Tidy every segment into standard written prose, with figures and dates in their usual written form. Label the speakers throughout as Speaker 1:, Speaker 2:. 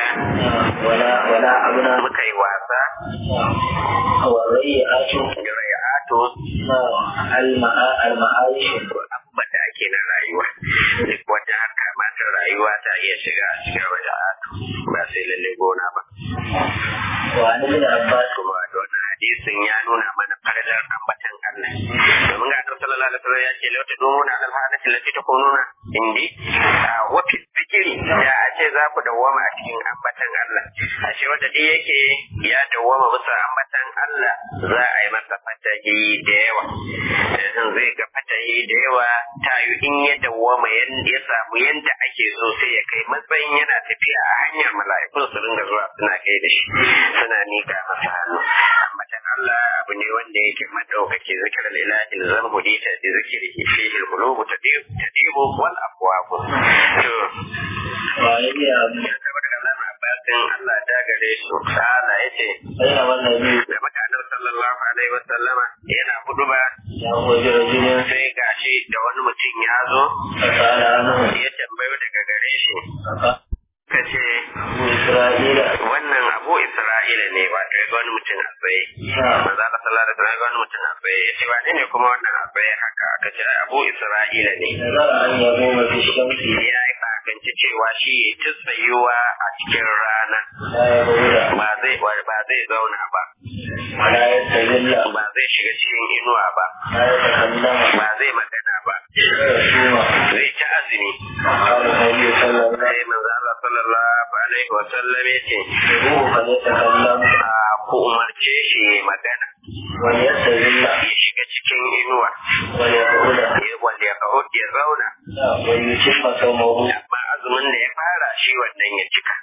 Speaker 1: muka yi wasa raya'atu abubuwan da ake na rayuwa duk wata harka matar rayuwa ta iya shiga a cikin raya'atu ba sai lalle gona ba. Kuma da wannan hadisin ya nuna mana fardar ambatan Allah domin ga Annabi sallallahu alaihi wasallam ya ce la tadumuna al hadati allati takununa indi wa fi zikri ya ce za ku dawwama a cikin ambatan Allah ashe wanda dai yake ya dawwama bisa ambatan Allah za a yi masa fatahi da yawa zai ga fatahi da yawa ta yi in ya dawwama ya samu yanda ake so sai ya kai matsayin yana tafiya a hanyar mala'ikun su ringa zuwa suna kai da shi suna nika masa hannu. Ambatan Allah abu ne wanda yake madaukake zikirar ilahi zarhu dita da zikiri fihi al-qulubu tadibu wal abwab. To Allah ta gare su ta'ala yace da mutanen sallallahu alaihi wasallam yana huduba sai gashi da wani mutum ya zo ya tambayo daga gare shi kace wannan Abu Isra'ila ne wato ya ga wani mutum a tsaye manzo Allah sallallahu alaihi wasallam ga wani mutum a tsaye yace wane ne kuma wannan a tsaye haka kace Abu Isra'ila ne ya yi bakanci cewa shi ta tsayuwa a cikin rana ba zai zauna ba ba zai shiga cikin inuwa ba ba zai magana ba zai ci azumi sai manzo Allah sallallahu alaihi wasallam yace ku umarce shi magana ya shiga cikin inuwa wanda ya kawo ya zauna amma azumin da ya fara shi wannan ya cika.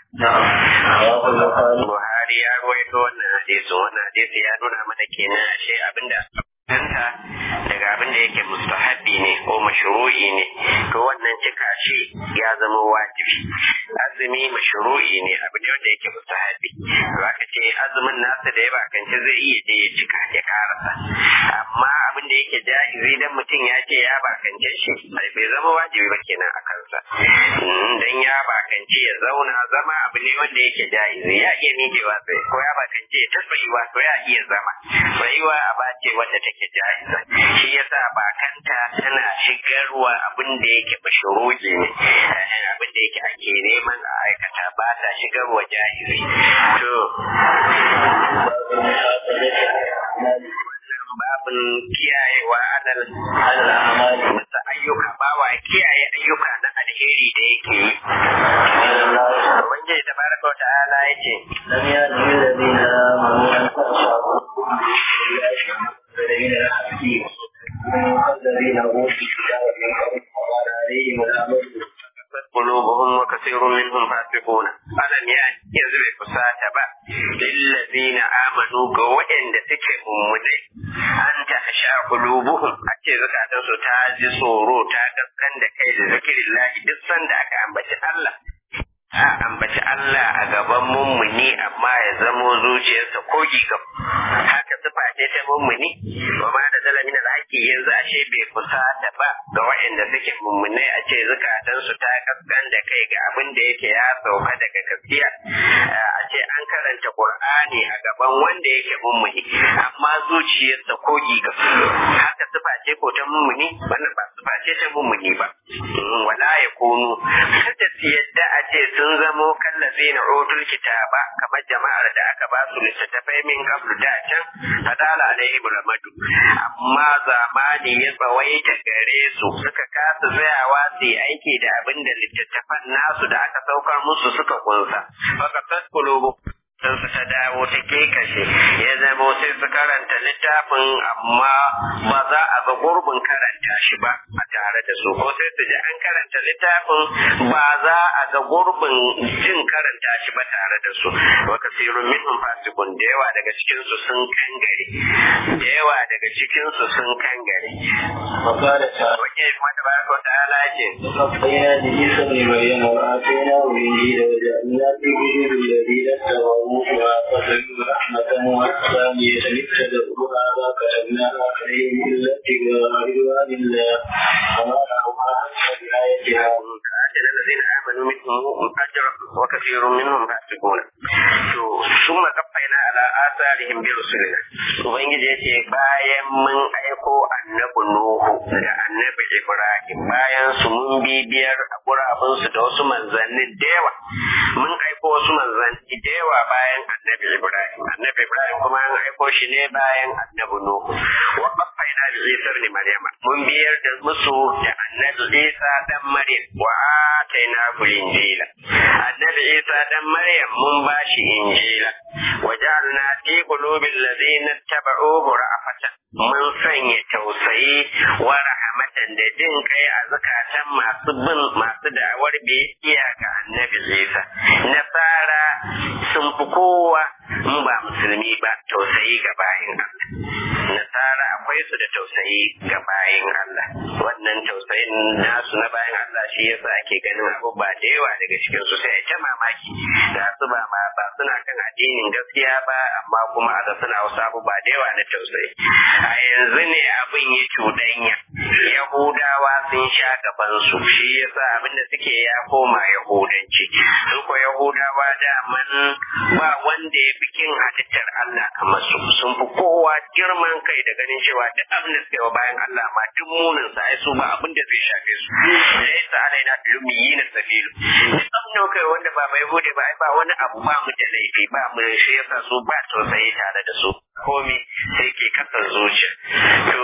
Speaker 1: Buhari ya rawaito wannan hadisi ya nuna mana kenan ashe abinda daga abin da yake mustahabi ne ko mashru'i ne to wannan cika shi ya zama wajibi. Azumi mashru'i ne abu ne wanda yake mustahabi to aka ce azumin nasa da ya bakance zai iya je ya cika ya karasa amma abin da yake jaizi dan mutum ya ce ya bakance shi bai zama wajibi ba kenan a kansa dan ya bakance ya zauna zama abu ne wanda yake jaizi ya iya miƙewa sai ko ya bakance ya tasbiwa to ya iya zama baiwa a bace wanda take jaiza shi yasa bakanta tana shigarwa abin da yake mashru'i ne abin da yake ake neman a aikata ba ta shigarwa jaizi to babin kiyayewa adal masa ayyuka bawa kiyaye ayyuka na alheri da yake yi ubangiji tabaraka wa ta'ala yace lam ya'lamu alladhina amanu an tashabu الذين أوتوا الكتاب من قبل وقال عليهم الأمر قلوبهم وكثير منهم فاسقون ألم ينزل فساتبا للذين آمنوا وإن تكي أمني أن تخشى قلوبهم أتي زكاة ستاجي صورو تاكسكن دكي لذكر الله بسن داك أنبت الله ambaci Allah a gaban mummuni amma ya zamo zuciyarsa ko gigam haka sifa ce ta mummuni ba ma da zalamin alhaki yanzu ashe bai kusata ba ga waɗanda suke mummunai a ce zukatansu ta kaskan da kai ga abin da yake ya sauka daga gaskiya a ce an karanta Qur'ani a gaban wanda yake mummuni amma zuciyarsa ko gigam haka sifa ce ko ta mummuni wannan ba sifa ce ta mummuni ba wala yakunu kada su yadda a ce sun zamo kallazina utul kitaba kamar jama'ar da aka ba su littattafai min kablu da can fadala alaihim ramadu amma zamani ya tsawaita gare su suka kasa tsayawa su yi aiki da abin da littattafan nasu da aka saukar musu suka kunsa fakasat kulubu sun su ta dawo ta kekashe ya zama sai su karanta littafin amma ba za a ga gurbin karanta shi ba a tare da su ko sai su ji an karanta littafin ba za a ga gurbin jin karanta shi ba tare da su wa kasirun minhum fasikun da yawa daga cikin su sun kangare da yawa daga cikin su sun kangare wace kuma ta baraka wa ta'ala ce
Speaker 2: فقينا لجيسا لمريم وآتيناه الإنجيل وجعلنا في قلوب الذين اتبعوا أبوها فسجد رحمة والثانية ابتدأوها كتبناها عليهم إلا ابتغاء رضوان الله وما لهم عن بآياتها
Speaker 1: فآتنا الذين آمنوا منهم أجرا وكثير منهم فاسقون ثم قفينا على آثارهم برسلنا ubangiji yace bayan mun aiko annabi Nuhu da annabi Ibrahim bayan su mun bibiyar a gurabun su da wasu manzanni da yawa mun aiko wasu manzanni da yawa bayan annabi Ibrahim kuma an aiko shi ne bayan annabi Nuhu wa qaffayna bi Isa ibn Maryam mun biyar da musu da annabi Isa dan Maryam wa ataina injila annabi Isa dan Maryam mun bashi injila wa ja'alna fi qulubil ladina tabauhu ra'afatan mun sanya tausayi wa rahmatan da jin kai a zakatan masu da'awar biyayya ga annabi Isa nasara sun fi kowa mun ba musulmi ba tausayi ga bayin Allah nasara akwai su da tausayi ga bayin Allah wannan tausayin nasu na bayin Allah shi yasa ake ganin abubuwa da yawa daga cikin su sai ta mamaki da su ba suna kan addinin gaskiya ba amma kuma a suna wasu abubuwa da yawa na tausayi a yanzu ne abin ya cuɗanya yahudawa sun sha gaban su shi yasa abin da suke ya koma yahudanci su ko yahudawa da man ba wanda ya bikin halittar Allah kamar su sun fi kowa girman kai da ganin cewa duk abin da suke wa bayan Allah ma duk munin sa su ba abin da zai shafe su da yasa alaina lumiyina sabilu duk abin da kai wanda ba bai gode ba ai ba wani abu ba mu da laifi ba mu shi yasa su ba tausayi tare da su komi sai ke kasar zuciya to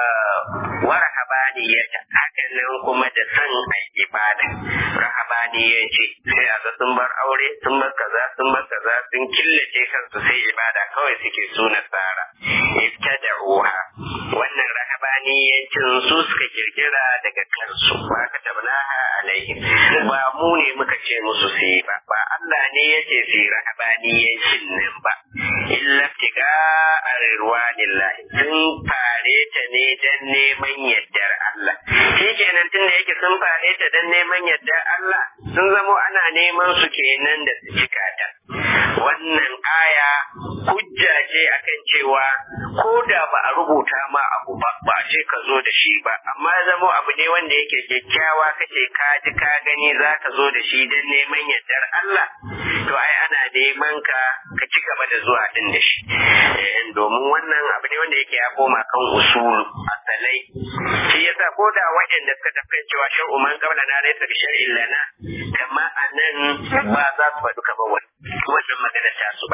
Speaker 1: wa rahabaniyata hakan nan kuma da san ai ibada rahabaniyanci sai a ga sun bar aure sun bar kaza sun killace kansu sai ibada kawai suke suna tsara ibtada'uha wannan rahabaniyancin su suka kirkira daga kansu ba ka tabnaha alaihim ba mu ne muka ce musu sai ba Allah ne yake sai rahabaniyancin nan ba illa tiga arwanillahi sun fare ta ne dan neman yaddar Allah shikenan tunda yake sun fare ta dan neman yaddar Allah sun zamo ana neman su kenan da su cika ta wannan aya hujja ce akan cewa ko da ba a rubuta ma abu ba a ce ka zo da shi ba amma zamo abu ne wanda yake kyakkyawa kace ka ji ka gani za ka zo da shi dan neman yaddar Allah to ai ana neman ka ci gaba da zuwa din da shi domin wannan abu ne wanda yake ya koma kan usulu asalai shi yasa ko da waɗanda suka tafi cewa shar'u man qabla na laysa bi shar'in lana kama anan ba za su faɗi kamar wannan magana ta su ba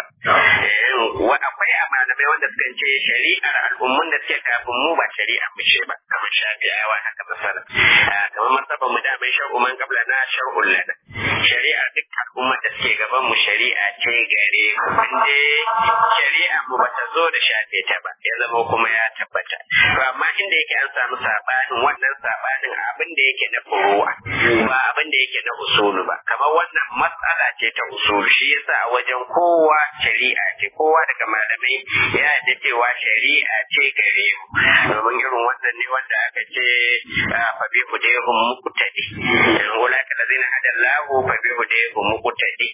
Speaker 1: akwai malamai wanda suka ce shari'ar al'ummun da suke kafin mu ba shari'a mu ce ba kamar shafi'awa haka misala kamar masaban mu da mai shar'u man qabla na shar'un lana shari'ar duk al'ummar da suke gaban mu shari'a ce gare mu inda shari'a mu bata zo da shafe ta ba ya zama kuma ya tabbata to amma inda yake an samu sabanin wannan sabanin abin da yake na furu'a ba abin da yake na usulu ba kamar wannan matsala ce ta usulu shi yasa a wajen kowa shari'a ce kowa daga malamai ya yarda cewa shari'a ce gare mu domin irin wannan ne wanda aka ce fa bi hudayhum muqtadi ulaka allazina hadallahu fa bi hudayhum muqtadi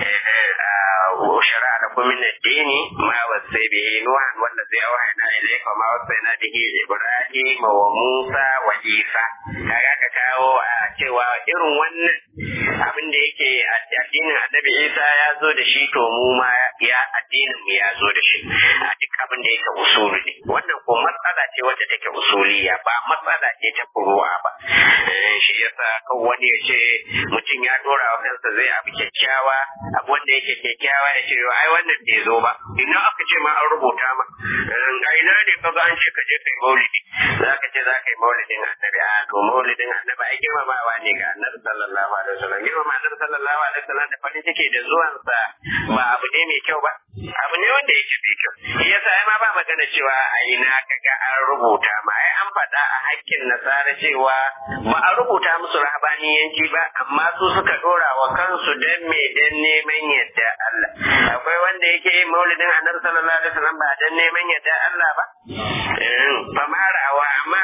Speaker 1: وشرع لكم من الدين ما وصي به نوح والذي أوحينا إليك وما وصينا به إبراهيم وموسى وعيسى kaga kawo a cewa irin wannan abin da yake addinin annabi Isa ya zo da shi to mu ma ya addinin mu ya zo da shi a duk abin da yake usuli ne wannan ko matsala ce wacce take usuliya ba matsala ce ta furu'a ba shi yasa kan wani ya ce mutum ya dora wa kansa zai abu kyakkyawa abu wanda yake kyakkyawa ya ce ai wannan bai zo ba ina aka ce ma an rubuta ma ga ina ne kaga an ce ka je kai maulidi zaka ce za ka yi maulidin annabi a to maulidin annabi ai girmamawa ne ga annabi sallallahu alaihi wasallam girmama annabi sallallahu alaihi wasallam da farin ciki da zuwansa ba abu ne mai kyau ba abu ne wanda yake mai kyau yasa ai ma ba magana cewa a ina kaga an rubuta ma ai an faɗa a hakkin nasara cewa ba a rubuta musu rahabaniyanci ba amma su suka dora wa kansu dan me dan neman yadda Allah akwai wanda yake yin maulidin annabi sallallahu alaihi wasallam ba dan neman yadda Allah ba famarawa amma a ƙarshe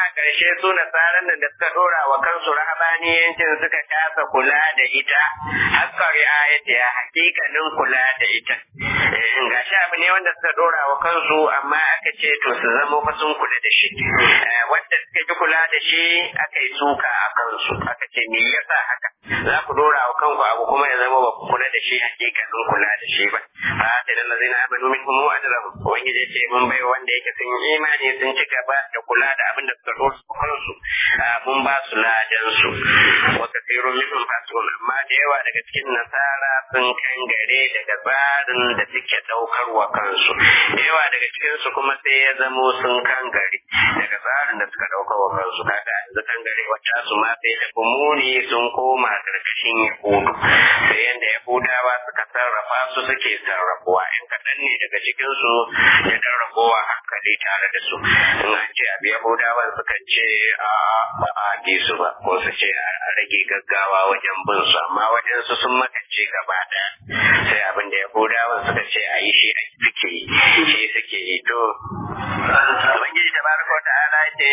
Speaker 1: dai su nasaran nan da suka dora wa kansu rahabaniyancin suka kasa kula da ita hakkar ayati ya hakikanin kula da ita gashi abu ne wanda suka dora wa kansu amma aka ce to su zama fa sun kula da shi wanda suka ji kula da shi aka yi suka a kansu aka ce me yasa haka za ku dora wa kanku abu kuma ya zama ba ku kula da shi hakikanin kula da shi ba fa da allazina amanu minkum wa ajrahum wani da ce mun bai wanda yake sun imani sun ci gaba da kula da abin da suka dora wa kansu mun ba su ladan su wa kasirun minhum fasun amma da yawa daga cikin nasara sun kangare daga tsarin da suke daukar wa kansu da yawa daga cikin su kuma sai ya zamo sun kangare daga tsarin da suka daukar wa kansu kaga yanzu kangare wata su ma sai da muni sun koma karkashin yahudu sai yanda yahudawa suka sarrafa su suke sarrafuwa in kaɗan ne daga cikin su da dan ragowa hankali tare da su in an ce abu yahudawa suka ce ba a bi su ba ko su ce a rage gaggawa wajen bin su amma wajen su sun makance gaba ɗaya sai abin da yahudawa suka ce a yi shi suke yi to ubangiji tabaraka wa ta'ala ce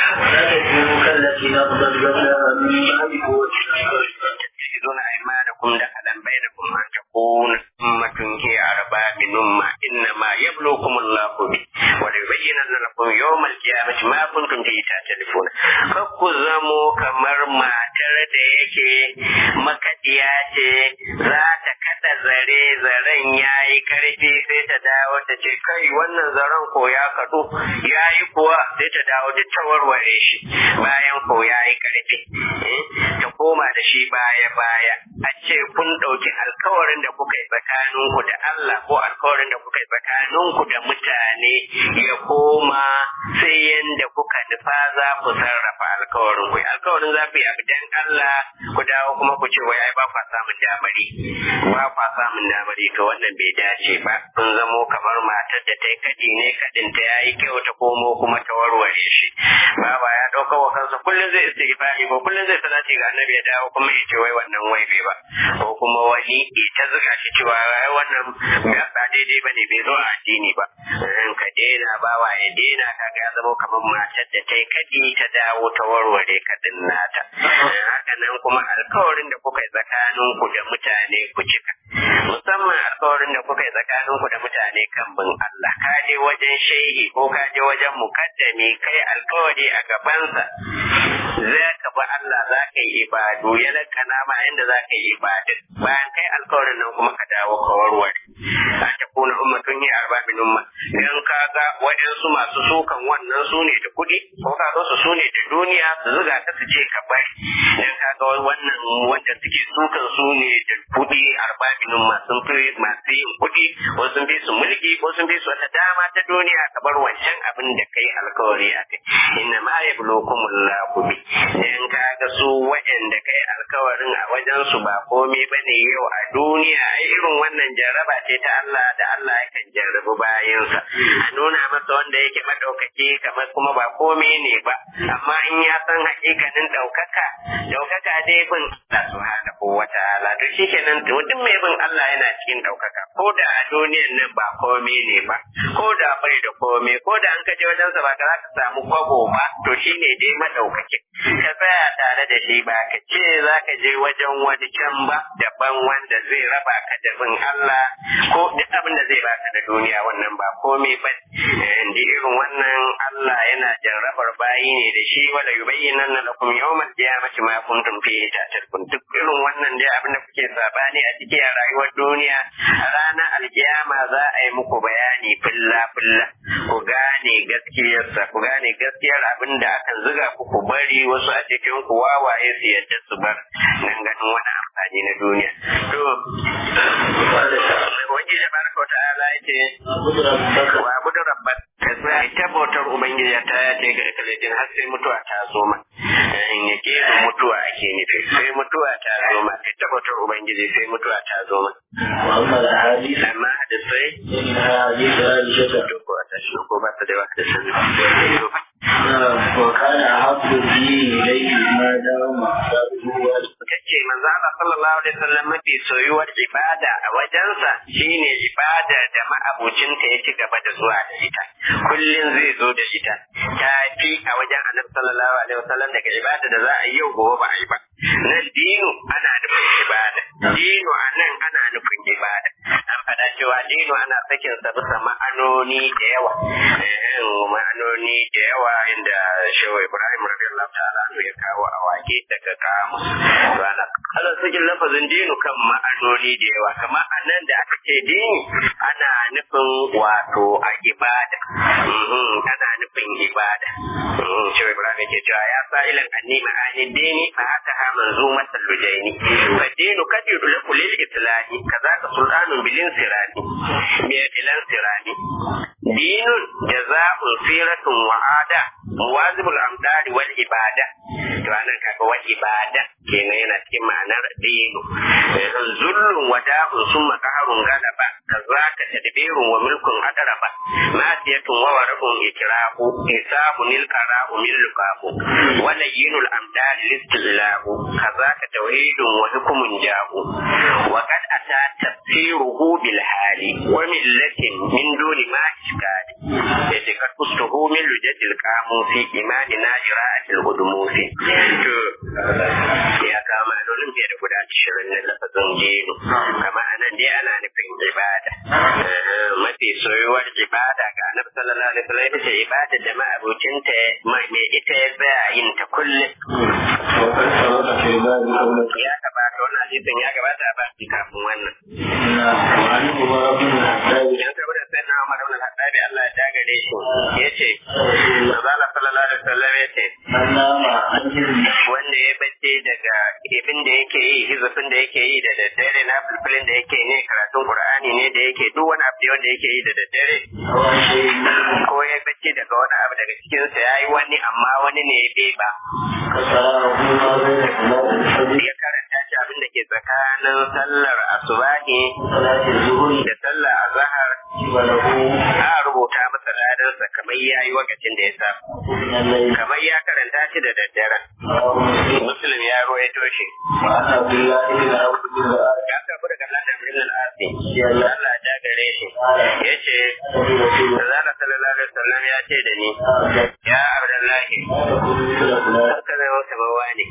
Speaker 1: تتخذون أيمانكم دخلا بينكم أن تكون أمة هي أربى من أمة إنما يبلوكم الله به وليبينن لكم يوم القيامة ما كنتم به تختلفون فكزمو كمر ما ترد yake makadiya ce za ta kada zaren yayi karfi sai ta dawo ta ce kai wannan zaren ko ya kado yayi kuwa sai ta dawo ta tawarware shi bayan ko yayi karfi ta koma da shi baya a ce kun ɗauki alkawarin da kuka yi tsakaninku da Allah ko alkawarin da kuka yi tsakaninku da mutane ya koma sai yanda kuka nufa za ku sarrafa alkawarin ku za ku yi abu dan Allah ku dawo kuma ku ce wai ai ba kwa samun damari to wannan bai dace ba kun zamo kamar matar da ta yi kadi ne kadin ta yayi kyau ta komo kuma ta warware shi baba ya ɗauka wa kansa kullum zai istighfari ko kullum zai salati ga annabi ya dawo kuma ya ce wai wannan wai bai ba ko kuma wani ita zuga shi cewa wai wannan ba daidai ba ne bai zo a addini ba ka daina bawa ya daina kaga ya zama kamar matar da ta yi kadi ta dawo ta warware kadin nata haka nan kuma alkawarin da kuka yi tsakaninku da mutane ku cika musamman alkawarin da kuka yi tsakaninku da mutane kan bin Allah ka je wajen shehi ko ka je wajen mukaddami kai alkawari a gabansa za ka bi Allah za ka yi ibadu ya lakana ma yanda za ka yi ibadu bayan kai alkawarin nan kuma ka dawo ka warware a ta kuna ummatun yi arba min umma idan ka ga waɗansu masu sukan wannan su ne da kuɗi ko ka ga su ne da duniya su zuga ta su je ka bari idan ka ga wannan wanda suke sukan su ne da kuɗi arba min umma sun fi masu yin kuɗi ko sun fi su mulki ko sun fi su wata dama ta duniya ka bar wancan abin da kai alkawari a kai inna ma yablukumullahu bi idan ka ga su waɗanda kai alkawarin a wajen su ba komai bane yau a duniya irin wannan jarraba ce ta Allah da Allah yakan jarrabu bayansa a nuna masa wanda yake madaukaki kamar kuma ba komai ne ba amma in ya san hakikanin daukaka dai bin Allah subhanahu wataala to shikenan duk mai bin Allah yana cikin daukaka ko da a duniyan nan ba komai ne ba ko da bai da komai ko da an kaje wajen sa ba ka za ka samu kwabo ba to shine dai madaukaki ka tsaya tare da shi ba ka ce za ka je wajen wani can ba daban wanda zai raba ka da bin Allah ko duk abin da zai baka da duniya wannan ba komai ba irin wannan Allah yana jarrabar bayi ne da shi wala yubayyinanna lakum yawmal qiyamati ma kuntum fihi ta'talun duk irin wannan dai abin da kuke sabani a cikin rayuwar duniya a ranar alkiyama za a yi muku bayani filla ku gane gaskiyarsa ku gane gaskiyar abin da akan zuga ku bari wasu a cikin ku wawaye su yadda su bar nan ganin wani amfani na duniya to wajen da baraka wa ta'ala yace wa abudu rabbak sai ta bautar ubangiji ta yace ga kalejin har sai mutuwa ta zo ma in yake mutuwa ake nufi sai mutuwa ta zo ma ta bautar ubangiji sai mutuwa ta zo ma amma hadisai to ko ta shi ko ba ta da hadisan
Speaker 2: وكان أحب الدين إليه ما دام
Speaker 1: kace manzo Allah sallallahu alaihi wasallam mafi soyuwar ibada a wajensa shine ibada da ma'abucinta ya ci gaba da zuwa da ita kullun zai zo da ita tafi a wajen Annabi sallallahu alaihi wasallam daga ibada da za a yi yau gobe ba a yi ba nan dinu ana nufin ibada dinu anan ana nufin ibada an faɗa cewa dinu ana sakin sa bisa ma'anoni da yawa inda Shehu Ibrahim radiyallahu ta'ala ya kawo a wake daga kamus to ana kala sakin lafazin dinu kan ma'anoni da yawa kama anan da aka ce dini ana nufin wato a ibada ana nufin ibada Shehu Ibrahim yake cewa ya sa'ilan anni ma'ani dini fa haka ha manzumatul lujaini fa dinu kadiru lakul islami kazaka sultanun bilin sirani bi ilan sirani dinun jaza'un siratun wa'ada muwazibul amdari wal ibada to anan kaga wa ibada kenan yana cikin ma'anar dinu zullun wada'un summa qaharun galaba kazaka tadbirun wa mulkun adaraba ma'siyatun wa warabun ikrahu isabun ilqara'u min luqahu wa layyinul amdari listillahu kazaka tauhidun wa hukmun ja'u wa qad ata tafsiruhu bil hali wa millatin min duni ma iskali yace ka kustuhu min lujatil qamusi imanina jira'atil udumusi to ya kama dole ne da guda 20 na lafazin jinu kama anan dai ana nufin ibada mafi soyuwar ibada ga Annabi sallallahu alaihi wasallam ita ibada da ma'abucinta mai ita ya tsaya yin ta kullum ya gabata wannan hadisin ya gabata ba kafin wannan yan gaba da sai na Umar ibn al-Khattab Allah ya dagare shi yace Allah sallallahu alaihi wasallam yace wanda ya bace daga ibin da yake yi hizbin da yake yi da daddare na fulfulin da yake ne karatun Qur'ani ne da yake duk wani abu wanda yake yi da daddare ko ya bace daga wani abu daga cikin sa yayi wani amma wani ne bai ba ya karanta shi abin da ke tsakanin sallar asubahi da sallar azhar a rubuta masa ladansa kamar yayi wakacin da ya sa kamar ya karanta shi da daddare Muslim ya ruwaito shi ya karbu daga Abdullah ibn al-Asi Allah ya gare shi yace Allah sallallahu alaihi wasallam ya ce da ni ya Abdullah kana wata bawani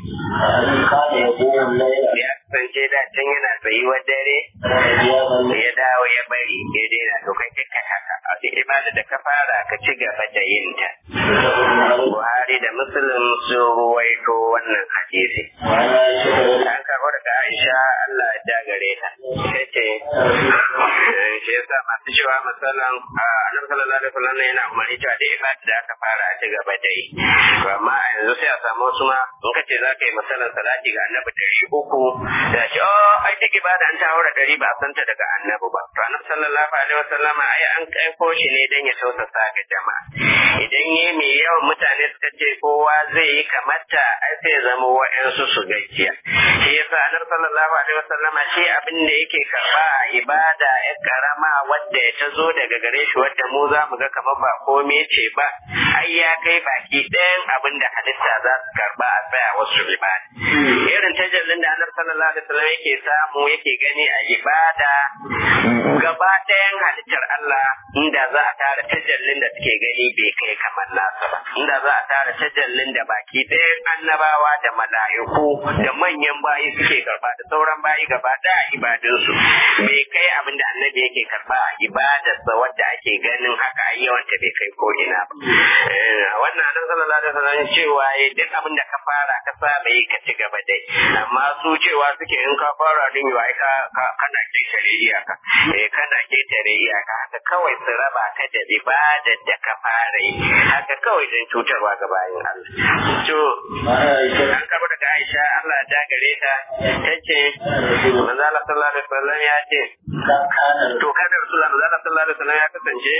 Speaker 1: ya kasance da can yana tsayuwar dare ya dawo ya bari ya daina to kai haka a ibada da ka fara ka ci gaba da yin ta Buhari da Muslim su ruwaito wannan hadisi an karɓo daga Aisha Allah ya dagare ta ce shi yasa masu cewa masalan Annabi sallallahu alaihi wasallam yana umarni cewa da ibada da aka fara a ci gaba da yi amma yanzu sai a samu wasu ma in ka ce za ka yi masalan salati ga Annabi 300 da ce ai duk ibada an ta haura 100 ba a santa daga Annabi ba to Annabi sallallahu alaihi wasallam ai an kaiko shi ne dan ya tausasa ga jama'a idan yi mai yawan mutane suka ce kowa zai yi kamata ai sai zama wa'ansu su gajiya shi yasa Annabi sallallahu alaihi wasallam shi abin da yake karba a ibada ya karama wadda ya tazo daga gare shi wadda mu za mu ga kamar ba komai ce ba ai ya kai baki ɗayan abin da halitta za su karba a tsaya wasu ibada irin tajallin da Annabi sallallahu alaihi wasallam yake samu yake gani a ibada gaba ɗayan halittar Allah inda za a tara tajallin da suke gani bai kai kamar nasa ba inda za a tara tajallin da baki ɗayan annabawa da mala'iku da manyan bayi suke karba da sauran bayi gaba ɗaya ibadunsu bai kai abin da annabi yake karba a ibadarsa wadda ake ganin haka yawanta bai kai ko ina ba wannan annabi sallallahu alaihi wasallam cewa duk abin da ka fara ka saba yi ka ci gaba dai amma su cewa suke in ka fara din yau ai kana ketare iyaka kana ketare iyaka haka kawai su raba ka da ibadar da ka fara yi haka kawai don cutarwa ga bayin Allah to an karɓo daga Aisha Allah ya dagare ta tace manzo Allah sallallahu alaihi wasallam ya ce to kada Rasulullah sallallahu alaihi wasallam ya kasance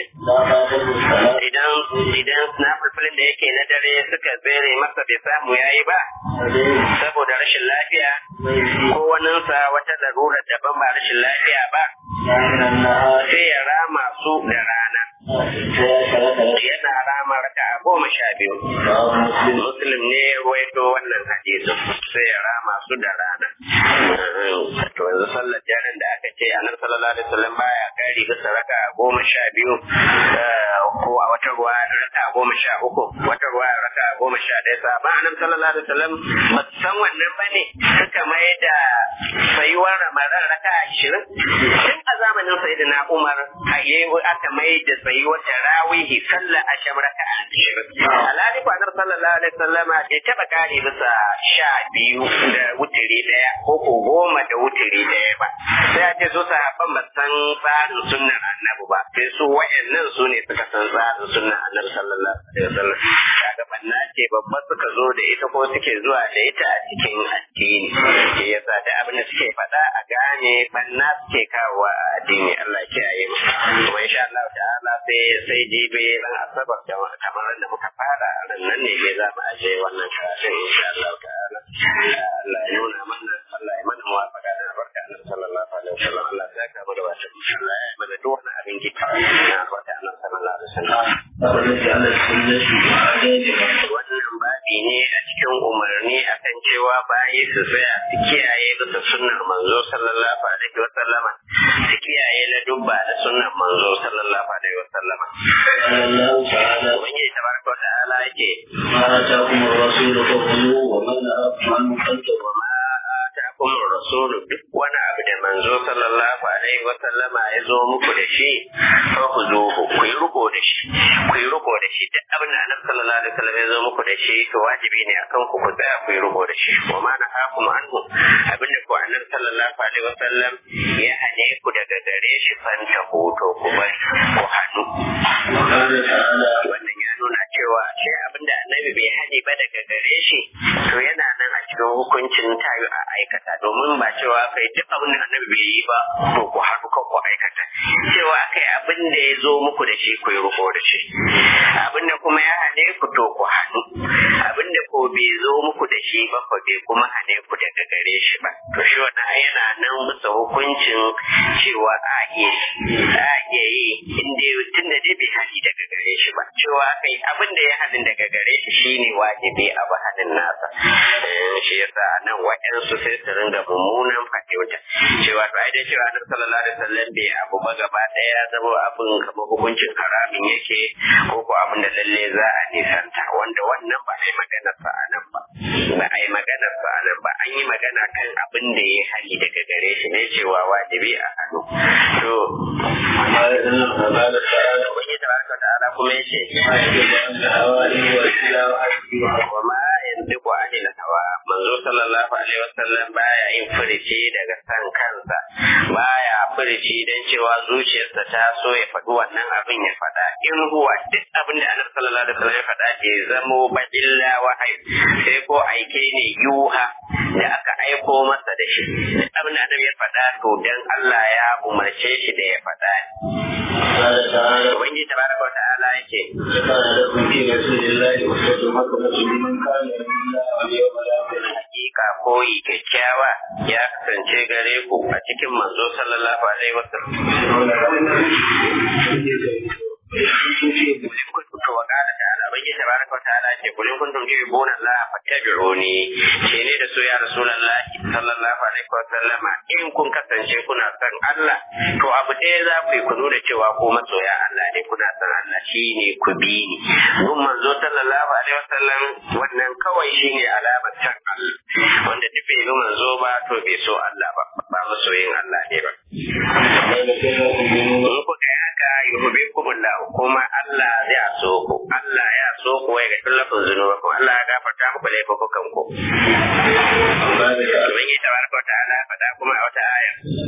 Speaker 1: idan na fulfulin da yake na dare suka tsere masa bai samu yayi ba saboda rashin lafiya ko waninsa wata larura daban ba rashin lafiya ba sai ya rama su da rana yana rama raka'a 12. Muslim ne ruwaito wannan hadisin sai ya rama su da rana. To yanzu sallar jarin da aka ce annabi sallallahu alaihi wasallam baya kari bisa raka'a 12 ko a wata ruwa raka'a 13 wata ruwa raka'a 11 sa ba annabi sallallahu alaihi wasallam ba san wannan bane suka mai da sayuwar ramadan raka'a 20 tun a zamanin sayyidina Umar aka mai da sayuwar tarawihi sallar asham raka'a 20 alhali ko annabi sallallahu alaihi wasallam bai taba kare bisa 12 da wutiri daya ko 10 da wutiri daya ba sai a ce su sahabban ba san tsarin sunnar annabi ba sai su wayannan su ne suka san tsarin sunnar annabi sallallahu alaihi wasallam kaga banna ce babba suka zo da ita ko suke zuwa da ita a cikin addini ke yasa da abin da suke faɗa a gane banna suke kawo a addini Allah ya kiyaye mu kuma insha Allah ta'ala sai jibe ran asabar da kamar da muka fara nan ne za mu aje wannan karatun insha Allah ta'ala Allah ya nuna mana Allah ya mana muwafaqa da barka annabi sallallahu alaihi wasallam Allah ya ka mu da wata Allah ya mana duk wani abin gita na barka annabi sallallahu alaihi wasallam wannan babi ne a cikin umarni akan cewa bayi su tsaya su kiyaye bisa sunnar manzo sallallahu alaihi wasallama su kiyaye na dubba da sunnar manzo sallallahu alaihi wasallama ubangiji tabaraka wa ta'ala yake
Speaker 2: ma ta'akum ar-rasul fa qulu wa man na'akum an muqaddim
Speaker 1: kuma rasulu duk wani abu da manzo sallallahu alaihi wa sallama ya zo muku da shi fa ku zo ku yi riko da shi duk abin da annabi sallallahu alaihi wa sallam ya zo muku da shi to wajibi ne akan ku tsaya ku yi riko da shi wa ma na hakum anhu abin da ku annabi sallallahu alaihi wa sallam ya hane ku daga gare shi fanta hoto ku bari ku hannu wannan ya nuna cewa ce abin da annabi bai hane ba daga gare shi to yana nan a cikin hukuncin tayo a aikata domin ba cewa kai duk abin da annabi bai yi ba to ku haɗu kan ku aikata cewa kai abin da ya zo muku da shi ku yi riko da shi abin da kuma ya hane ku to ku hannu abin da ko bai zo muku da shi ba ko bai kuma hane ku daga gare shi ba to shi wannan yana nan bisa hukuncin cewa a iya yi inda tun da dai bai hali daga gare shi ba cewa kai abin da ya halin daga gare shi shine wajibi a ba halin nasa shi yasa nan wa'yansu sai su ringa mummunan fahimta cewa to ai dai cewa annabi sallallahu alaihi wasallam bai abu ba gaba daya zama abin kamar hukuncin haramin yake ko ko abin da lalle za a nisanta wanda wannan ba ai maganar sa anan ba an yi magana kan abin da ya hali daga gare shi ne cewa wajibi a hannu to wani tabaraka ta'ala kuma yace wa ma yantiqu anil hawa manzo sallallahu alaihi wasallam baya yin furici daga san kansa baya furici dan cewa zuciyarsa ta so ya faɗi wannan abin ya faɗa in huwa duk abin da annabi sallallahu alaihi wasallam ya faɗa ke zamo ba illa wahayi sai ko aike ne yuha da aka aiko masa da shi duk abin da annabi ya faɗa to dan Allah ya umarce shi da ya faɗa ubangiji tabaraka wa ta'ala yake hakika koyi kyakkyawa ya kasance gare ku a cikin manzo sallallahu alaihi wasallam to wa kana ta'ala bai tabaraka wa ta'ala ce kullun kuntum tuhibbuna Allah fattabi'uni ce ne da so ya rasulullah sallallahu alaihi wasallam in kun kasance kuna son Allah to abu ɗaya za ku yi ku nuna cewa ko masoya Allah ne kuna son Allah shine ku bi ni kun manzo sallallahu alaihi wasallam wannan kawai shine alamar san Allah wanda duk bai yi manzo ba to bai so Allah ba masoyin Allah ne ba ku ga haka yuhibbukumullah kuma Allah zai so ku Allah ya so ku ya ga kullafin zunubanku Allah ya gafarta muku laifukan ku Ubangiji tabaraka wa ta'ala faɗa kuma a wata aya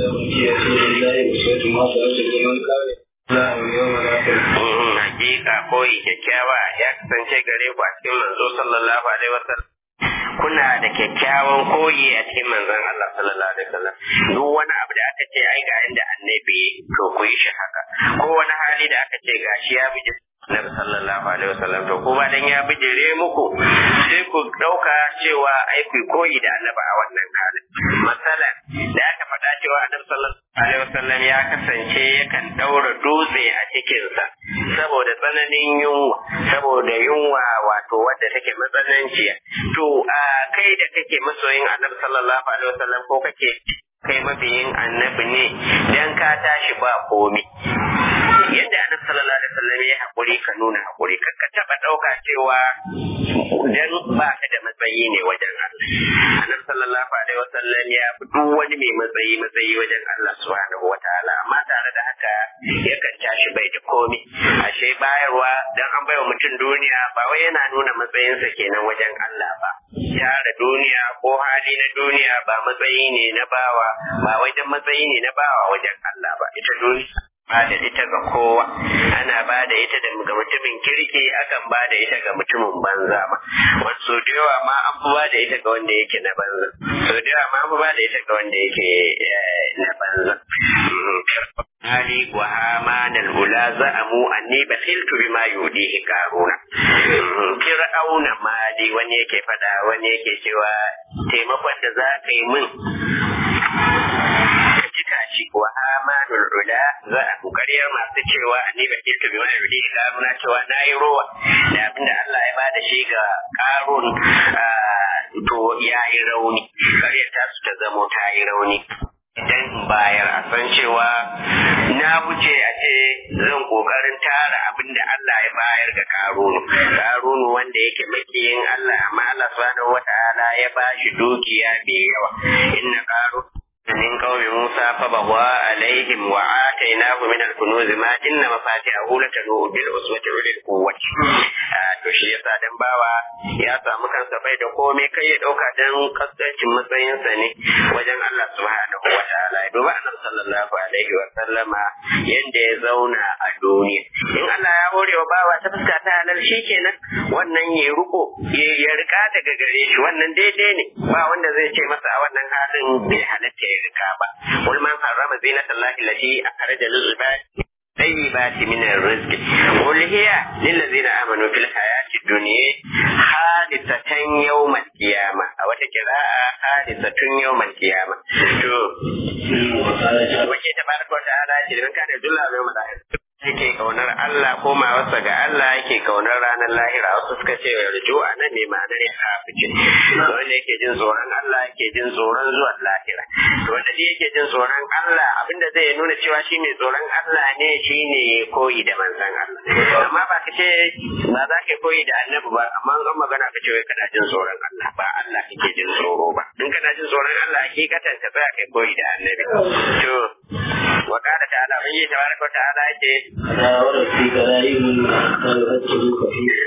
Speaker 1: hakika koyi kyakkyawa ya kasance gare ku a cikin manzo sallallahu alaihi wasallam kuna da kyakkyawan koyi a cikin manzon Allah sallallahu alaihi wasallam duk wani abu da aka ce ai ga inda annabi to ku yi shi haka ko wani hali da aka ce gashi ya bi Nabi sallallahu alaihi wasallam to kuma dan ya bijire muku sai ku dauka cewa ai ku koyi da annabi a wannan halin masalan da aka faɗa cewa annabi sallallahu alaihi wasallam ya kasance yakan daura dutse a cikinsa saboda tsananin yunwa, saboda yunwa wato wadda take matsananciya. To kai da kake masoyin annabi sallallahu alaihi wasallam ko kake kai mabiyin annabi ne dan ka tashi ba komi, yadda annabi sallallahu alaihi wasallam ya hakuri ka nuna hakuri, ka taba dauka cewa dan ba ka da matsayi ne wajen Allah. Annabi sallallahu alaihi wasallam ya fi duk wani mai matsayi wajen Allah subhanahu wataala, amma tare da haka yakan tashi bai da komi. Ashe bayarwa dan an baiwa mutum duniya ba wai yana nuna matsayinsa kenan wajen Allah ba. Tara duniya ko hali na duniya ba matsayi ne na bawa, ba wai dan matsayi ne na bawa wajen Allah ba. Ita duniya ba da ita ga kowa, ana ba da ita ga mutumin kirki, akan ba da ita ga mutumin banza ma. Wasu da yawa ma an fi ba da ita ga wanda yake na banza, so da yawa ma an fi ba da ita ga wanda yake na banza. Ali wa Haman al-ula za'amu anni bakhiltu bima yudihi Qaruna. Fir'auna ma dai wani yake fada, wani yake cewa taimakon da za ka yi min shi wa amanul ula za a kokariyar masu cewa anni bakhiltu bima yudihi Qaruna, cewa nayi rowa da abinda Allah ya bada shi ga Qarun, to yayi rauni, kariyar ta su ta zamo ta yi rauni. Idan bayar a san cewa na wuce a ce zan kokarin tara abin da Allah ya bayar ga Karunu wanda yake makiyin Allah, amma Allah subhanahu wataala ya bashi dukiya mai yawa. Inna Qarun min qaumi Musa fa bawa alaihim wa atainahu min al-kunuz ma inna mafatihahu latanu bil uswati ulil quwwati. To shi yasa dan bawa ya samu kansa bai da komai, kai ya dauka dan kaskancin matsayinsa ne wajen Allah subhanahu wataala. Duba annabi sallallahu alaihi wa sallama yanda ya zauna a duniya, in Allah ya hore wa bawa ta fuska ta halal shikenan, wannan ya ruko ya rika daga gare shi, wannan daidai ne, ba wanda zai ce masa a wannan halin bai halatta ya rika ba. Wal man harrama zinatallahi allati akhraja lil ibad طيبات من الرزق قل هي للذين آمنوا في الحياة الدنيا حادثة يوم القيامة أو تقراء حادثة يوم القيامة. وكي تبارك وتعالى من كان يدل على يوم الآخرة yake kaunar Allah, komawarsa ga Allah yake kaunar ranar lahira. Wasu suka ce yarju a nan ne ma'anar ya hafice, wanda yake jin tsoron Allah yake jin tsoron zuwan lahira. Wanda shi yake jin tsoron Allah, abinda zai nuna cewa shi mai tsoron Allah ne, shi ne koyi da manzon Allah. Amma ba ka ce ba za ka koyi da annabi ba, amma an magana ka ce wai kana jin tsoron Allah, ba Allah kake jin tsoro ba. In kana jin tsoron Allah hakikatan ka tsaya kai koyi da annabi. To wa qala ta'ala, man yi tabaraka wa ta'ala yake
Speaker 2: وربك لا يؤمن حتى يؤجلوك فيه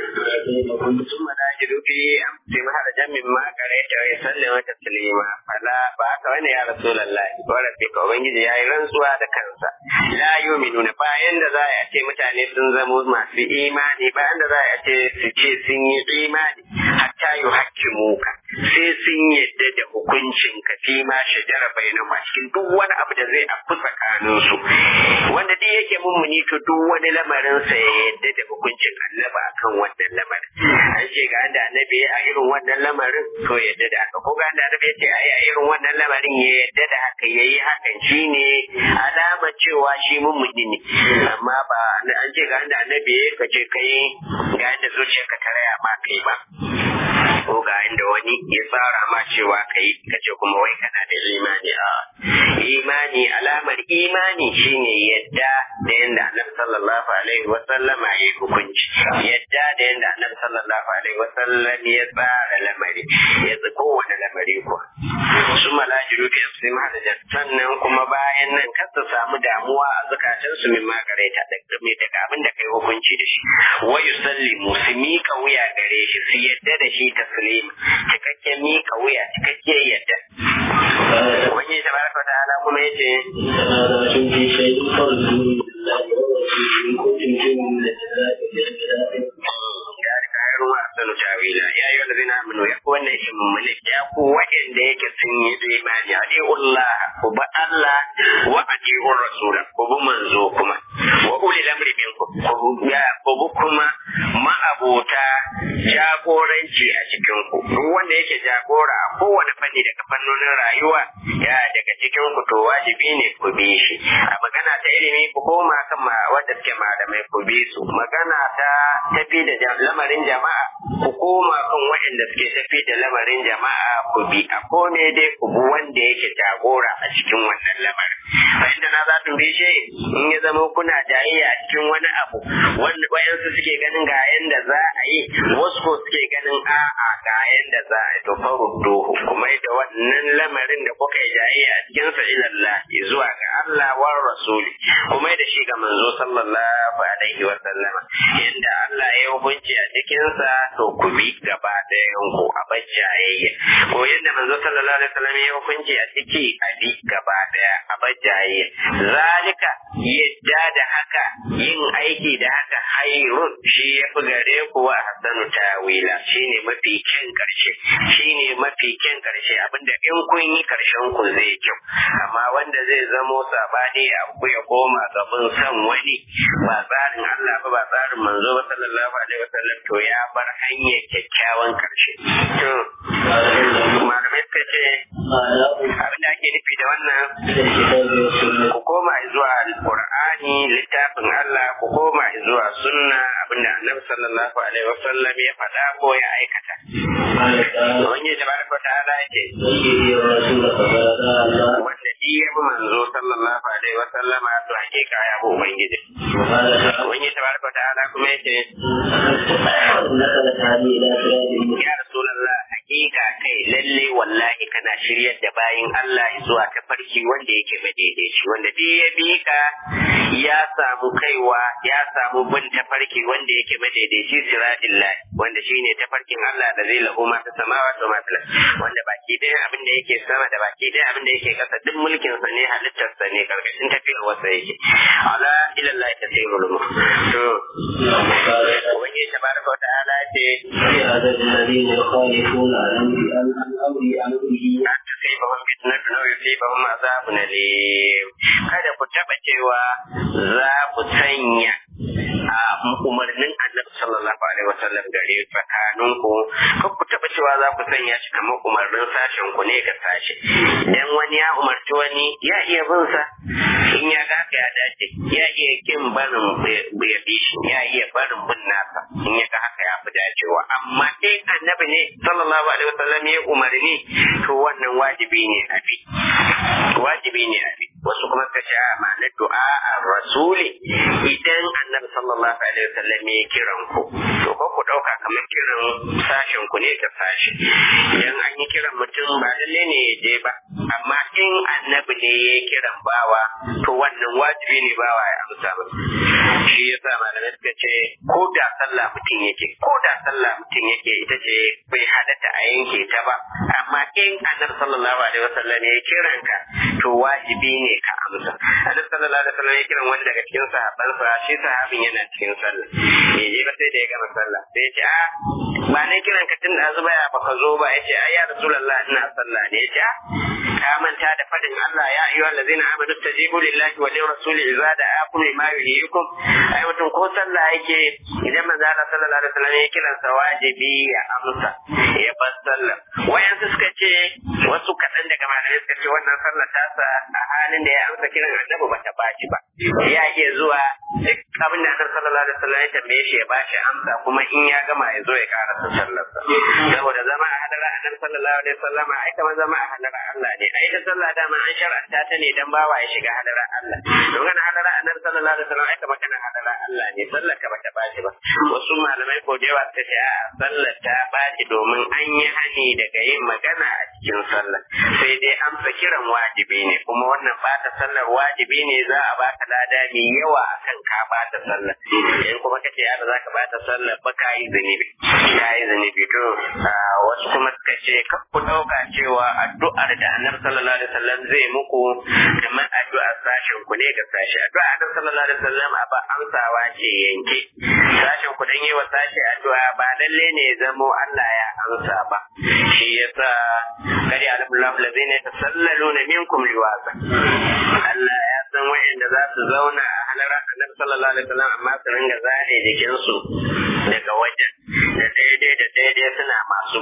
Speaker 1: ثم لا يجدوا في أنفسهم حرجا مما قضيت ويسلم تسليما. فلا بأس وأنا يا رسول الله وربك وبنجد يا رنسوا دكانسا لا يؤمنون bayan da za a ce mutane sun zamo masu imani, bayan da za a ce su ce sun yi imani hatta yi hakkimuka, sai sun yadda da hukuncinka fi ma shajara bainahum, cikin duk wani abu da zai afku tsakaninsu. Wanda duk yake mummuni to duk wani lamarin sa ya yadda da hukuncin annabi akan wannan lamarin. An ce ga da annabi a irin wannan lamarin to yadda da haka, ko ga da annabi ya ce a irin wannan lamarin ya yadda da haka, yayi hakan shine alama cewa shi mummuni ne. Amma ba an ce ga da annabi ka ce kai ga da zuciyarka ta raya ma kai ba, ko ga inda wani ya tsara ma cewa kai kace kuma wai kana da imani. A imani, alamar imani shine yadda da yanda Annabi sallallahu alaihi wa sallam ya hukunci, yadda da yanda Annabi sallallahu alaihi wa sallam ya tsara lamari, ya tsako wani lamari ko su malajiru da su mahadaja. Sannan kuma bayan nan kar su samu damuwa a zakatansu min magareta daga abin da kai hukunci da shi, wa yusallimu, su miƙa wuya gare shi, su yadda da shi taslima, cikakken miƙa wuya, cikakken yadda. Wani tabaraka ta'ala kuma yace ya yi wanda zina aminu ya ku wannan shi mummuni, ya ku waɗanda yake sun yi imani, ya dai Allah ku ba Allah wa ati'ur rasula ku bi manzo kuma wa ulil amri minkum ku bi kuma ma'abota jagoranci a cikin ku duk wanda yake jagora a kowane fanni daga fannonin rayuwa ya daga cikin ku to wajibi ne ku bi shi a magana ta ilimi ku koma kan wanda suke malamai ku bi su magana ta tafi da lamarin jama'a ku koma kan waɗanda suke tafi da lamarin jama'a ku bi a kome dai ku bi wanda yake jagora a cikin wannan lamarin inda na za tu bi shi in ya zama kuna jayayya a cikin wani abu wanda wayansu suke ganin ga yanda za a yi wasu ko suke ganin a'a ga yanda za a yi to faruddo kuma da wannan lamarin da kuka yi jayayya a cikin sa ilallah zuwa ga Allah wa rasuli kuma da shi ga manzo sallallahu alaihi wa sallama inda Allah ya hukunci a cikin sa to ku bi gaba ɗayan ku a bajjayayya ko yadda manzo sallallahu alaihi wa sallam ya hukunci a ciki a bi gaba ɗaya a bajjayayya zalika yadda da haka yin aiki da haka hayrun shi ya fi gare ku wa hasanu tawila shine mafi kyan karshe abinda in kun yi karshen ku zai kyau amma wanda zai zamo sabani a ku ya koma gaban san wani ba tsarin Allah ba tsarin manzo ba sallallahu alaihi wasallam to ya bar hanyar kyakkyawan karshe to malamai suka ce abinda ake nufi da wannan ku koma zuwa alqur'ani littafin Allah ku koma zuwa sunna abinda annabi sallallahu alaihi wasallam ya faɗa ko ya aikata wani tabaraka ta'ala yake wanda iya bi manzo sallallahu alaihi wasallam to hakika ya bu ubangiji wani tabaraka ta'ala kuma yake ya rasulullah hakika kai lalle wallahi kana shiryar da bayin Allah zuwa tafarki wanda yake madaidaici wanda dai ya bi ka ya samu kaiwa ya samu bin tafarki wanda yake madaidaici siradillah wanda shine tafarkin Allah da zai lahu ma ta samawa to ma wanda baki dai abin da yake sama da baki dai abin da yake kasa duk mulkin sa ne halittar sa ne karkashin tafiyar wasa yake ala ila Allah tasirul mulk to wani tabaraka wa ta'ala ce
Speaker 2: ya da alladhina yukhalifuna amrihi
Speaker 1: tusibahum fitnatun aw yusibahum azabun alim kada ku taba cewa za ku sanya umarnin annabi sallallahu alaihi wasallam gare tsakanin ku kan ku taba cewa za ku sanya shi kamar umarnin sashen ku ne ga sashi dan wani ya umarci wani ya iya bin sa in ya ga haka ya dace ya iya kin barin ya bi shi ya iya barin bin nasa in ya ga haka ya fi dacewa amma in annabi ne sallallahu alaihi wasallam ya umarni to wannan wajibi ne a bi wasu kuma suka ce ma'anar du'a ar-rasuli idan annabi sallallahu alaihi wasallam ya kiran ku to ko ku dauka kamar kiran sashen ku ne ta sashi idan an yi kiran mutum ba lalle ne ya je ba amma in annabi ne ya kiran bawa to wannan wajibi ne bawa ya amsa masa shi yasa malamai suka ce ko da sallah mutum yake ita ce bai halatta a yanke ta ba amma in annabi sallallahu alaihi wasallam ya kiran ka to wajibi ne ka amsa annabi sallallahu alaihi wasallam ya kiran wani daga cikin sahabbansa shi sahabin yana cikin sallah bai je ba sai da ya gama sallah sai ya ce ba ne kiran ka tun da azuba ya baka zo ba ya ce ya rasulullah ina sallah ne ya ce ka manta da fadin Allah ya ayyuhal ladzina amanu tajibu lillahi wa lirrasuli idza da'akum lima yuhyikum ai mutum ko sallah yake idan manzo Allah sallallahu alaihi wasallam ya kiran sa wajibi ya amsa ya bar sallah wayansu suka ce wasu kadan daga malamai suka ce wannan sallah ta sa a halin da ya amsa kiran annabi bata baci ba ya iya zuwa duk abin da annabi sallallahu alaihi wasallam ya tambaye shi ya bashi amsa kuma in ya gama ya zo ya karasa sallarsa saboda zama a hadara annabi sallallahu alaihi wasallam ai kamar zama a hadara Allah ne ai da sallah dama an shar'anta ta ne dan bawa ya shiga hadara Allah don kana hadara annabi sallallahu alaihi wasallam ai kamar kana hadara Allah ne sallar ka bata baci ba wasu malamai ko da yawa suka ce a sallar ta baci domin an yi hani daga yin magana a cikin sallah sai dai amsa kiran wajibi ne kuma wannan bata sallar wajibi ne za a baka lada mai yawa akan ka bata sallar in kuma kace ya za ka bata sallar ba ka yi zunubi to wasu kuma suka ce kar ku dauka cewa addu'ar da annabi sallallahu alaihi wasallam zai muku kamar addu'ar sashen ku ne ga sashi addu'a annabi sallallahu alaihi wasallam ba amsawa ce yanke sashen ku dan yi wa sashi addu'a ba lalle ne zamo Allah ya ansa ba. Shi yasa kadi alamullahu allazina yatasallaluna minkum liwaza. Allah ya san wayanda za su zauna a halarar Annabi sallallahu alaihi wasallam amma su ringa zare jikinsu daga wajen da daidai suna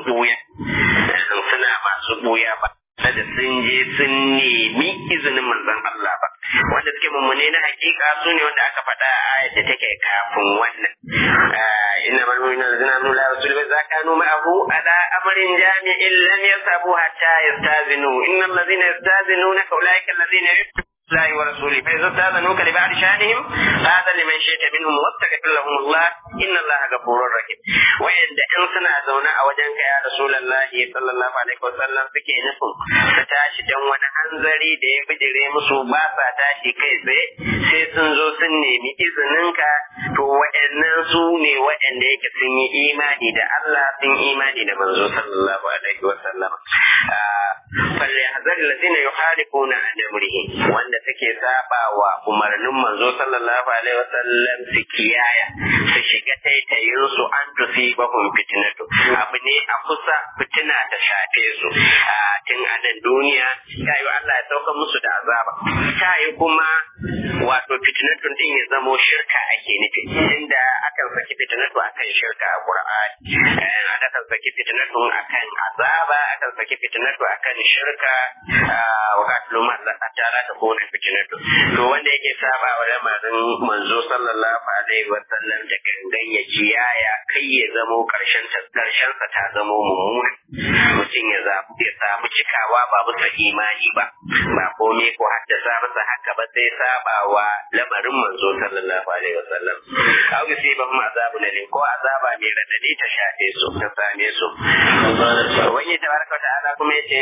Speaker 1: masu buya ba da sun je sun nemi izinin manzon Allah ba. Wanda suke mummune na hakika su ne wanda aka faɗa a ayat da take kafin wannan. Inna mal mu'minuna allazina amanu la rasuluhu idza kanu ma'ahu ala amrin jami'in lam yasabu hatta yastazinu. Innal ladzina yastazinunaka ulaika allazina الله ورسوله فإذا استأذنوك لبعض شأنهم فهذا لمن شئت منهم واستغفر لهم الله إن الله غفور رحيم. وإن سنا زونا أوجنك يا رسول الله صلى الله عليه وسلم فيك نفهم فتاشي دون وانا hanzari da ya bijire musu ba sa tashi kai tsaye sai sun zo sun nemi izininka to waɗannan su ne waɗanda yake sun yi imani da Allah sun imani da manzo sallallahu alaihi wasallam. فليحذر الذين يخالفون عن أمره wanda take saba wa umarnin manzo sallallahu alaihi wasallam su kiyaya su shiga taitayin su an tusibahum fitnatu abu ne a kusa fitina ta shafe su tun a nan duniya yayi Allah ya sauka musu da azaba tayi kuma wato fitnatun din ya zamo shirka ake nufi inda akan saki fitnatu akan shirka a Qur'ani akan saki fitnatun akan azaba akan saki fitnatu akan shirka wa katluma ta'ala ta kona fitnatu to wanda yake saba wa lamarin manzo sallallahu alaihi wa sallam da gangan ya jiyaya kai ya zamo karshen sa ta zamo mummuna mutum ya samu cikawa ba bisa imani ba komai ko haddasa masa haka ba sai sabawa lamarin manzo sallallahu alaihi wa sallam aw yusibahum azabun alim ko azaba mai radadi ta shafe su ta same su wani tabaraka ta'ala kuma yace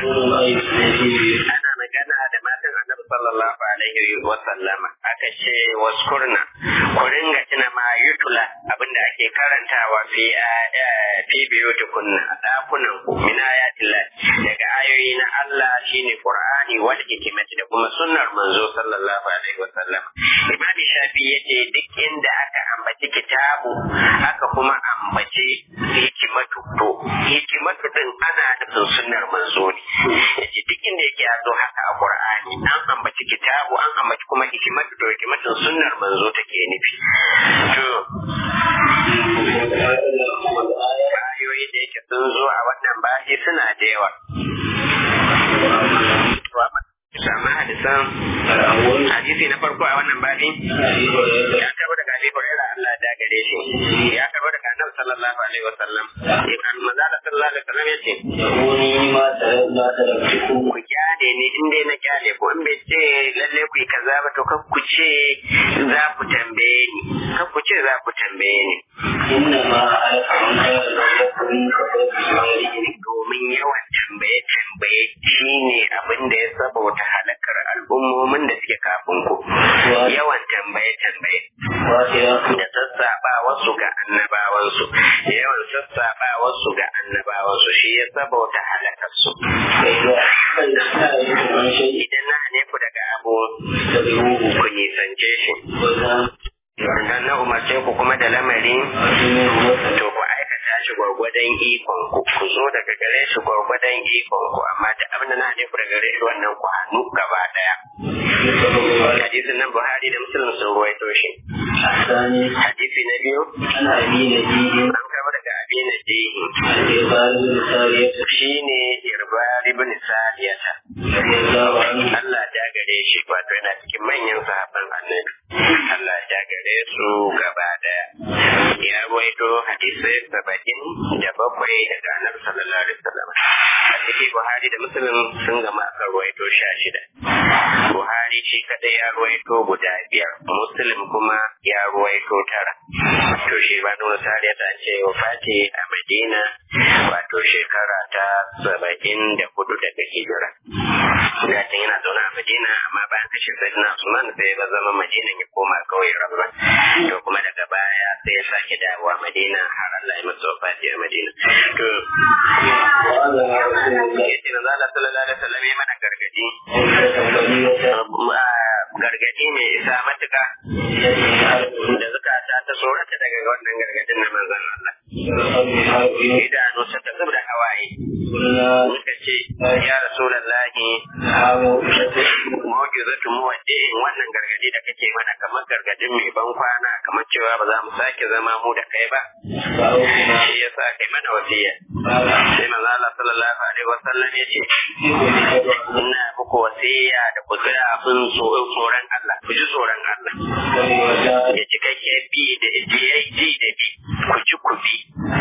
Speaker 1: ana magana da matan Annabi sallallahu alaihi wa sallama aka ce waskurna ku ringa tuna ma yutula abinda ake karantawa fi biyutukunna dakunan ku min ayatillah daga ayoyi na Allah shine Qur'ani wal hikmati da kuma sunnar manzo sallallahu alaihi wa sallam. Imam Shafi yace duk inda aka ambaci kitabu aka kuma ambaci hikmatu to hikmatu din ana nufin sunnar manzo ne. Yace duk inda yake yazo haka a Qur'ani an ambaci kitabu an ambaci kuma hikmatu to hikmatun sunnar manzo take nufi. To ayoyi da yake sun zo a wannan bashi suna da yawa. Sama hadisan hadisi na farko a wannan babi ya karbo daga Abi Hurairah Allah da gare shi ya karbo daga Annabi sallallahu alaihi wasallam ibn Mazala sallallahu alaihi wasallam yace ku kyale ni inda na kyale ko in bai ce lalle ku yi kaza ba to kar ku ce za ku tambaye ni inna ma domin yawan tambaye shine abin da ya sabota halakar al'ummomin da suke kafin ku yawan tambaye da sassaba wasu ga annabawansu shi ya sabota halakar su idan na hane ku daga abu ku nisance shi idan na umarce ku kuma da lamari to ku aikata shi gwargwadon ikon ku zo daga gare shi gwargwadon ikon ku amma da abin da na hane ku daga gare shi wannan ku hannu gaba daya. Hadisin nan Buhari da Muslim sun ruwaito shi. Hadisi na biyu an karɓa daga Abi Najihi shine Irbad ibn Sariyata Allah ya gare shi wato yana cikin manyan sahabban Annabi Allah ya gare su gaba daya. Ya ruwaito hadisai 77 daga Annabi sallallahu alaihi wasallam. A cikin Buhari da Muslim sun gama aka ruwaito 16. Buhari shi kadai ya ruwaito guda 5, Muslim kuma ya ruwaito 9. To shi ba nuna sariya ta ce wafati a Madina wato shekara ta 74 daga hijira. Gatan yana zaune a Madina amma bayan kashe Sayyidina Usman sai ya zama Madina ya koma kauye Rabba. To kuma daga baya sai ya sake dawowa Madina har Allah ya masa wafati a Madina. To yace na Allah sallallahu alaihi wasallam ya mana gargadi mai isa matuka da zakata ta tsorata daga wannan gargadin na manzon Allah idanu suka zub da hawaye muka ce ya rasulullahi mu'jizatu muwaddi'in wannan gargadi da kake mana kamar gargadin mai ban kwana kamar cewa ba za mu sake zama mu da kai ba shi yasa kai mana wasiya sai manzo Allah sallallahu alaihi wasallam ya ce ina muku wasiya da ku tsaya abin tsoron Allah ku ji tsoron Allah ya ci kake bi da ji da bi ku ji ku bi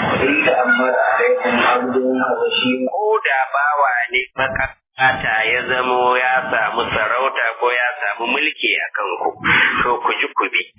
Speaker 1: ko da bawa ne makata ya zamo ya samu sarauta ko ya samu mulki a kanku to ku ji ku bi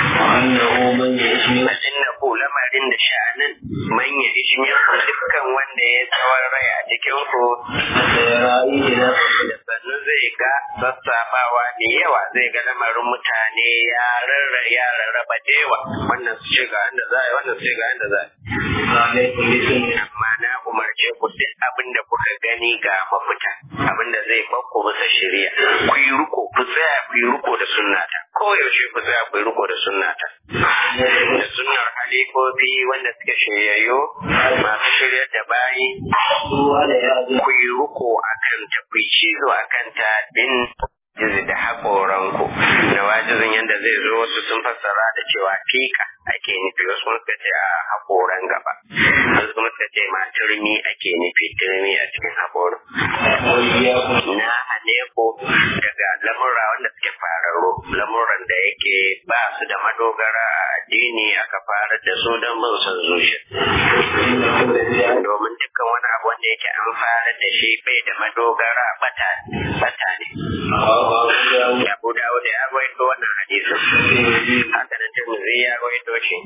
Speaker 1: innahu lamarin da sha'anin man ya ishmiyar dukkan wanda ya tsawon rai a cikin ku da sannu zai ga sassafawa da yawa zai ga lamarin mutane ya rarraba da yawa wannan su ce ga inda za a yi wannan su ce ga inda za a yi amma na umarce ku duk abin da kuka gani ga mafita abin da zai bakko masa shari'a ku yi riko ku tsaya ku yi riko da sunnata ko yaushe ku tsaya ku yi riko da sunnata da sunnar halifofi wanda suka shiryayyo masu shiryar da bayi ku yi riko a kanta ku yi cizo a kanta din da haƙoranku da wajizin yadda zai zo wasu sun fassara da cewa fika ake nufi wasu suka ce a haƙoran gaba wasu kuma suka ce ma turmi ake nufi turmi a cikin haƙorin na hane ku daga lamurra wanda suke fararru lamurran da yake ba su da madogara a addini aka fara da su don bin son zuciya domin dukkan wani abu wanda yake an fara da shi bai da madogara bata ne Abu Dawud ya rawaito wannan hadisin haka nan Tirmidhi ya rawaito shi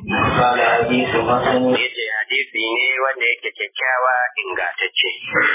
Speaker 1: yace hadisi ne wanda yake kyakkyawa ingantacce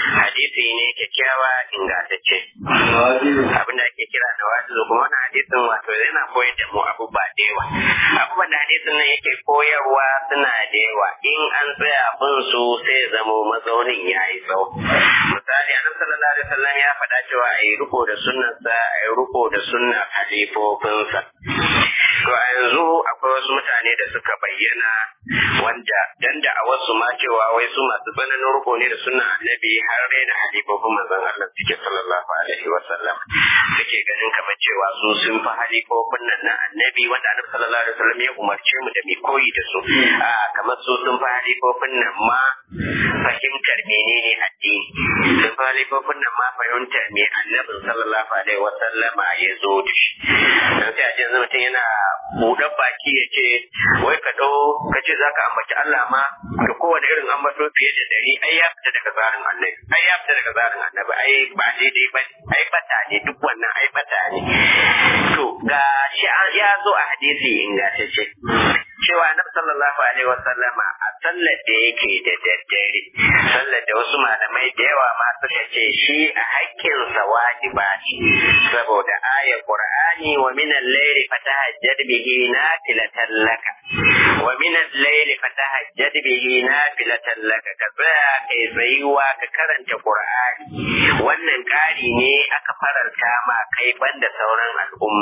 Speaker 1: abin da ake kira da wajibi kuma wannan hadisin wato yana koyar da mu abubuwa da yawa abubuwan da hadisin nan yake koyarwa suna da yawa in an tsaya bin su sai zamo mazaunin ya yi tsawo misali annabi sallallahu alaihi wasallam ya faɗa cewa a yi riko da sunnarsa a yi riko da sunnar halifofinsa to a yanzu akwai wasu mutane da suka bayyana wanda dan da a wasu ma cewa wai su masu tsananin riko ne da sunnar annabi har da halifofin manzon Allah suke sallallahu alaihi wasallam suke ganin kamar cewa su sun fi halifofin nan na annabi wanda annabi sallallahu alaihi wasallam ya umarce mu da mu koyi da su kamar su sun fi halifofin nan ma fahimtar menene addini sun fi halifofin nan ma fahimtar me annabi sallallahu alaihi wasallam ya zo da shi dan sai a ce mutum yana buɗe baki ya ce wai ka ce za ka ambaci Allah ma da kowane irin ambato fiye da dari ai ya fita daga tsarin annabi ai ba daidai ba ai bata ne duk wannan ai bata ne to ga shi ya zo a hadisi ingantacce cewa annabi sallallahu alaihi wasallama a sallar da yake da daddare sallar da wasu malamai da yawa ma suka ce shi a haƙƙinsa wajiba ce saboda ayar Qur'ani wa min al-layli fatahajjad bihi nafilatan laka wa min al-layli fatahajjad bihi nafilatan laka ka tsaya kai tsayuwa ka karanta Qur'ani wannan ƙari ne aka faranta ma kai banda sauran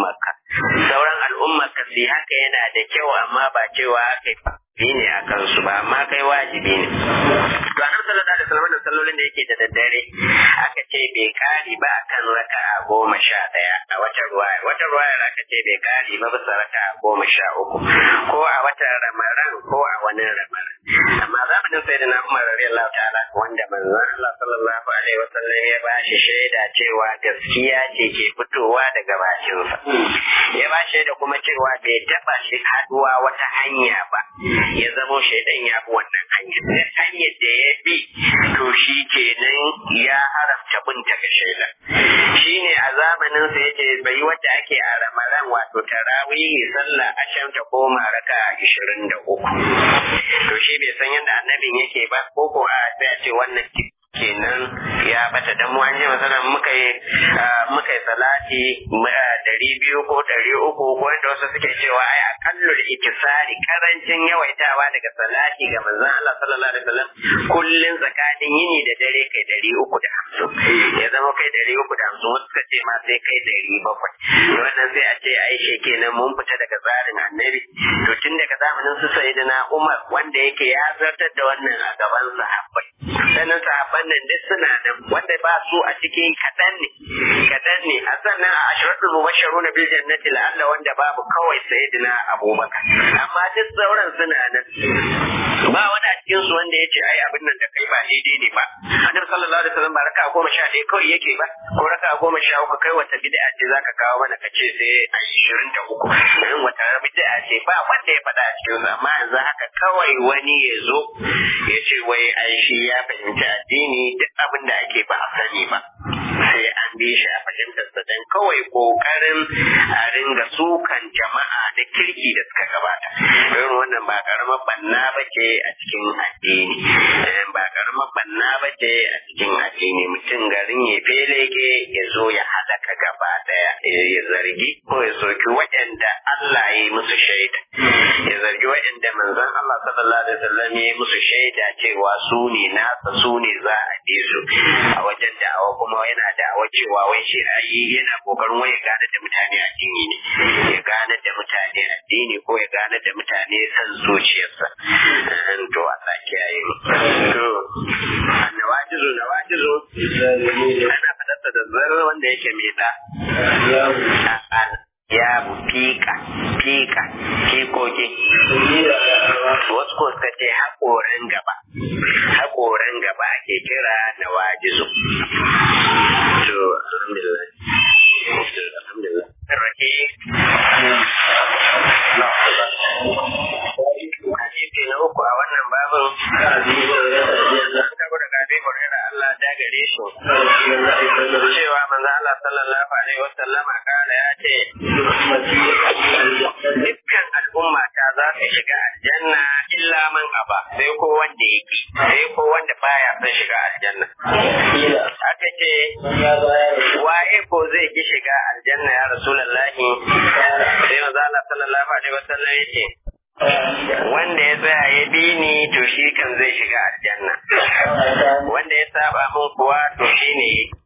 Speaker 1: al'ummarka sai haka yana da kyau amma ba cewa kai ne a kansu ba amma kai wajibi ne to annabi sallallahu alaihi wasallam sallolin da yake da daddare aka ce bai kari ba kan raka'a 11 a wata ruwaya aka ce bai kari ba bisa raka'a 13 ko a watan Ramadan ko a wani Ramadan amma zamanin sayyidina Umar radiyallahu ta'ala wanda manzon Allah sallallahu alaihi wasallam ya bashi shaida cewa gaskiya ce ke fitowa daga bakinsa ya ba shaida kuma cewa bai taba shi haduwa wata hanya ba ya zamo shaidan ya bi wannan hanyar da ya bi to shi kenan ya haramta bin daga shaidan shine a zamanin sa yace bai wanda ake a Ramadan wato tarawih sallah asham ta koma raka 23 to shi bai san yadda annabin yake ba ko a sai ce wannan kenan ya bata dan mu an ji masalan muka yi salati 200 ko 300 ko wanda wasu suke cewa ai akalla aqallul ikisari karancin yawaitawa daga salati ga manzon Allah sallallahu alaihi wasallam kullun tsakanin yini da dare kai 350 ya zama kai 350 wasu suka ce ma sai kai 700 wannan sai a ce ai shi kenan mun fita daga tsarin annabi to tun daga zamanin su sayyidina Umar wanda yake ya zartar da wannan a gaban sahabbai sannan sahabban nan duk suna nan wanda ba su a cikin kadan ne a sannan a ashratul mubashshiruna bil jannati la'alla wanda babu kawai sayyidina Abubakar amma duk sauran suna nan ba wani a cikin su wanda yace ai abin nan da kai ba daidai ne ba annabi sallallahu alaihi wasallam ba raka 11 kawai yake ba ko raka 13 kai wata bid'a ce zaka kawo mana kace sai 23 in wata bid'a ce ba wanda ya faɗa a cikin su amma yanzu haka kawai wani ya zo ya ce wai ai shi ya fahimci addini duk abin da ake ba a sani ba sai an bi shi a fahimtar sa dan kawai kokarin a ringa sukan jama'a da kirki da suka gabata irin wannan ba karamar banna bace a cikin addini ba karamar banna bace a cikin addini mutum garin ya feleke ya zo ya halaka gaba daya ya zargi ko ya soki waɗanda Allah ya yi musu shaida ya zargi waɗanda manzon Allah sallallahu alaihi wasallam ya yi musu shaida cewa su ne nasa su ne za a bi su a wajen da'awa kuma yana da'awa cewa wai shi ayi yana kokarin wai ya gane da mutane addini ne ya gane da mutane addini ko ya gane da mutane san zuciyarsa to Allah ke yi to nawajizu ana fadarsa da zarar wanda yake mai da ya fikoki wasu ko suka ce haƙoran gaba ake kira na wajizu to alhamdulillah rake hadisi na uku a wannan babin saboda gabe burera Allah ta gare shi cewa manzo Allah sallallahu alaihi wasallam kana ya ce dukkan al'umma ta za su shiga aljanna illa man aba sai ko wanda yake sai ko wanda baya son shiga aljanna aka ce waye ko zai ki shiga aljanna ya rasulullahi sai manzo Allah sallallahu alaihi wasallam yace wanda ya tsaya ya bi ni to shi kan zai shiga aljanna wanda ya saba min kuwa to shi ne